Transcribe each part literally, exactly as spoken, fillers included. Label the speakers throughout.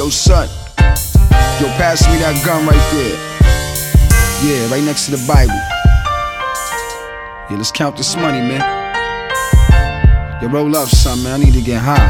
Speaker 1: yo, son. Yo, pass me that gun right there. Yeah, right next to the Bible. Yeah, let's count this money, man. Yo, roll up, son, man. I need to get high.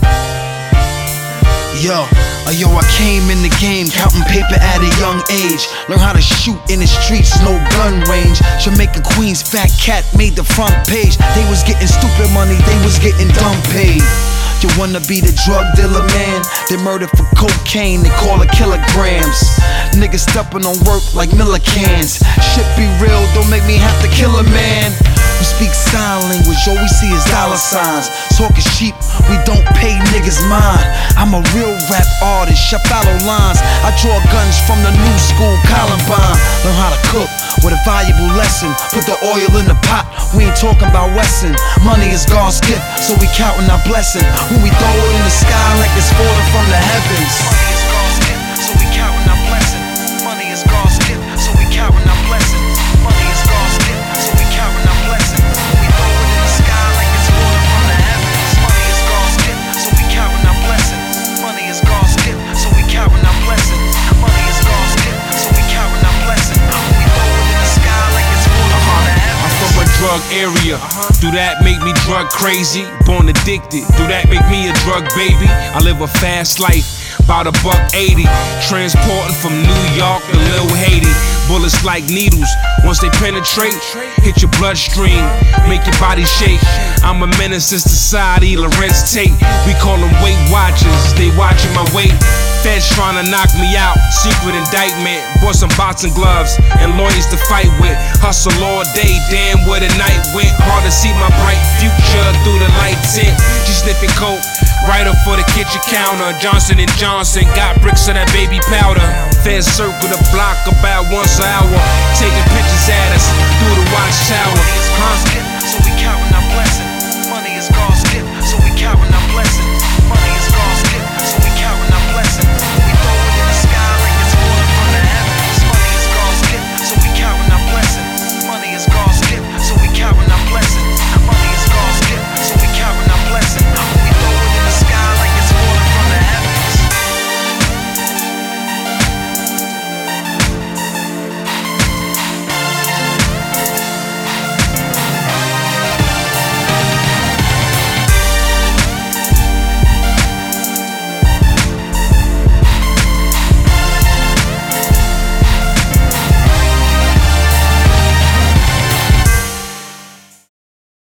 Speaker 2: Yo, uh, yo, I came in the game counting paper at a young age. Learn how to shoot in the streets, no gun range. Jamaica Queens, fat cat made the front page. They was getting stupid money, they was getting dumb paid. You wanna be the drug dealer, man? They murder for cocaine, they call it kilograms. Niggas stepping on work like Miller cans. Shit be real, don't make me have to kill a man. We speak sign language, all we see is dollar signs. Talking cheap, we don't pay niggas mind. I'm a real rap artist, I follow lines. I draw guns from the new school Columbine. Learn how to cook with a valuable lesson. Put the oil in the pot, we ain't talking about Wesson. Money is God's gift, so we counting our blessing. When we throw it in the sky like it's falling from the heavens. Money is God's gift, so we counting our blessing. Money is God's gift, so we counting our blessing. Money is God's gift, so we counting our blessing. When we throw it in the sky like it's falling from the heavens. Money is God's gift, so we counting our blessing. Money is God's gift, so we counting our blessing. Money is God's gift, so we counting our blessing. When we throw it in the sky like it's falling from the heavens.
Speaker 3: I'm from a drug area. Do that make me drug crazy? Born addicted. Do that make me a drug baby? I live a fast life, about a buck eighty. Transporting from New York to Lil Haiti. Bullets like needles, once they penetrate, hit your bloodstream, make your body shake. I'm a menace to society, Lorenz Tate. We call them Weight Watchers, they watching my weight. Feds trying to knock me out, secret indictment. Bought some boxing gloves and lawyers to fight with. Hustle all day, damn where the night went. Hard to see my bright future through the light tint. Just sniffing coke, right up for the kitchen counter. Johnson and Johnson got bricks of that baby powder. Feds circle the block about once an hour, taking pictures at us through the watch